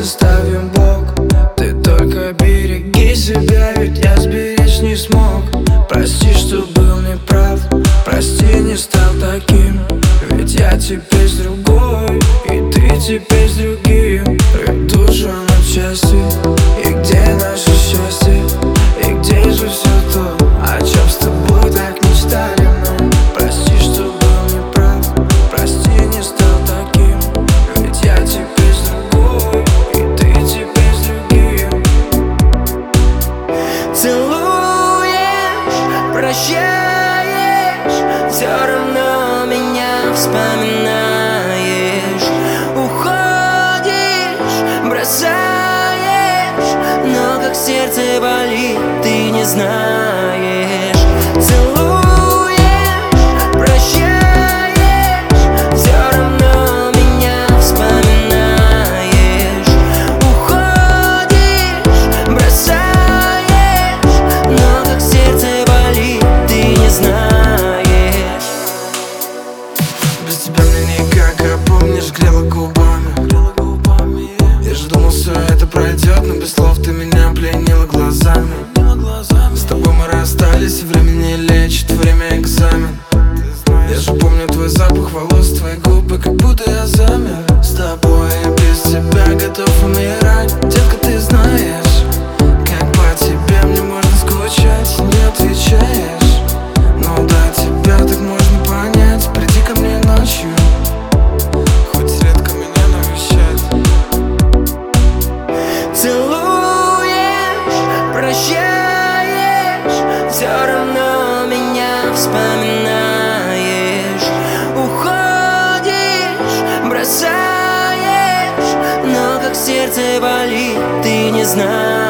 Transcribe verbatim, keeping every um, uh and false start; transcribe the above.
оставим Бог. Ты только береги себя, ведь я сберечь не смог. Прости, что был неправ, прости, не стал таким. Ведь я теперь с другой, и ты теперь с другим. Ведь душу на части, и где наше счастье? И где же все то, о чем с тобой так мечтали мы? Прости, что был неправ, прости, не стал таким. Ведь я теперь с другой, и ты теперь с другим. Целуешь, прощаешь, все равно меня вспоминаешь. Уходишь, бросаешь, но как сердце болит, ты не знаешь. Целуешь, прощаешь, все равно меня вспоминаешь. Уходишь, бросаешь, но как сердце болит, ты не знаешь. Без тебя мне никак, а помнишь, грела губами. Я же думал, все это пройдет, но без слов ты меня пленила глазами. С тобой мы расстались, время не лечит, время экзамен. Я же помню твой запах волос, твои губы, как будто я замер. С тобой я без тебя готов умирать. Детка, ты знаешь, как по тебе мне можно скучать. Не отвечаешь, но до тебя так можно понять. Приди ко мне ночью, хоть редко меня навещать. Целуешь, прощаешь, все равно меня вспоминаешь. Уходишь, бросаешь, но как сердце болит, ты не знаешь.